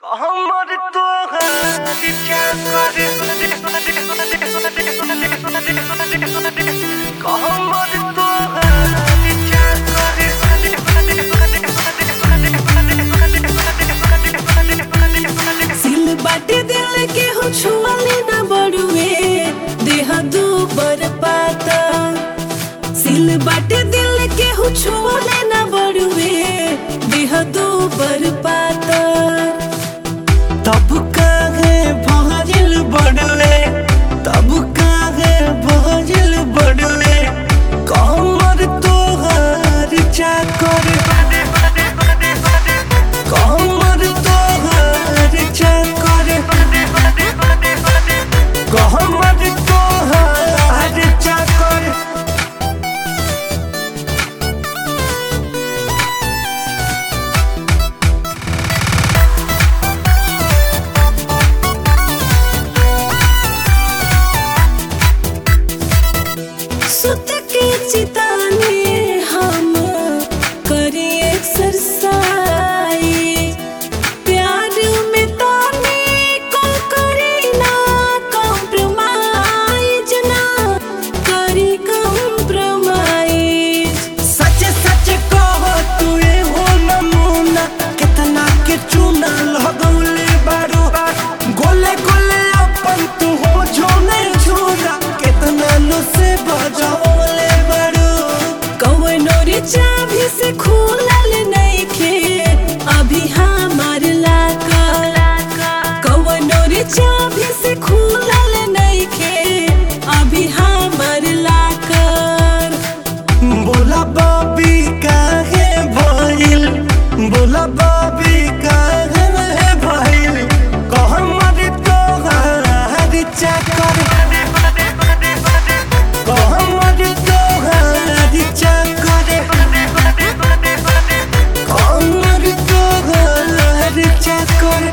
हमर तोहर क्या करे हमर तोहर क्या करे सिल बाटे दिल के हो छुआले ना बड़ुए देह दू बर पाता सिल बाटे दिल के हो छुआले ना बड़ुए देह दू बर पाता तब काहे भजिल बड़ले तब काहे भजिल बड़ले हमर तोहर क्या करे हमर तोहर क्या करे हमर तोहर क्या करे सुत के चिताने हम करी एक्सरसाइज प्यार में ताने को करी ना कॉम्प्रोमाइज ना करी कॉम्प्रोमाइज सच सच कहो तू हो नमूना कितना के चूना लगौले बारू गोले गोले अपन तू हो झोने झूला कितना नु से बजावले बारू कौनो रे चाभी से खुलल नइखे अभी हमार लाका कौनो रे चाभी से खुलल नइखे अभी हमार लाकर बोला बाबी काहे भइल बोला बाबी काहे भइल हमर तोहर क्या करे हमर तोहर क्या करे हमर तोहर क्या करे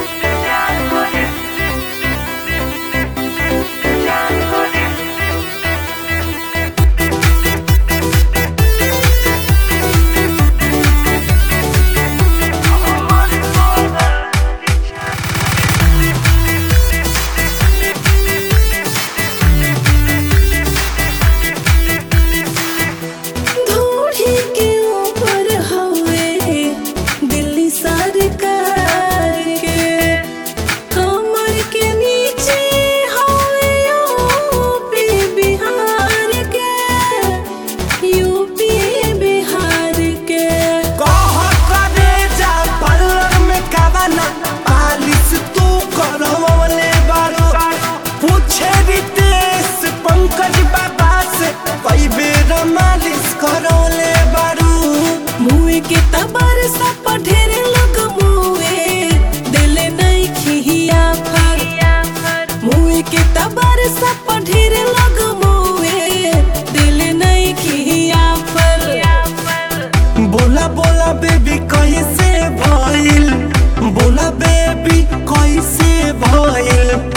धूड़ी के ऊपर हवे दिल्ली सरकार के कमर के नीचे हवे यूपी बिहार के कह करे जा पार्लर में कावना पालिश तू करवले बारू पूछे रितेश पंकज बाबा से कई बेर मालिश करवले बारू मुँह के तबर सब ढेर लोग मुँहे दिल नहीं खिया फर मुँह के तबर सब ढेर लोग मुँहे दिल नहीं खिया फर बोला बोला बेबी कैसे भइल बोला बेबी कैसे भइल